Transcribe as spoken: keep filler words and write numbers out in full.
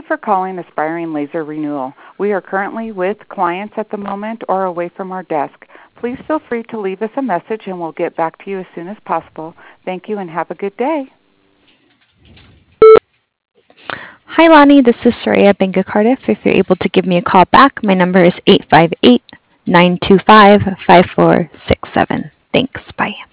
for calling Aspiring Laser Renewal. We are currently with clients at the moment or away from our desk. Please feel free to leave us a message and we'll get back to you as soon as possible. Thank you and have a good day. Hi, Lonnie. This is Soraya Bank of Cardiff. If you're able to give me a call back, my number is eight five eight, nine two five, five four six seven. Thanks. Bye.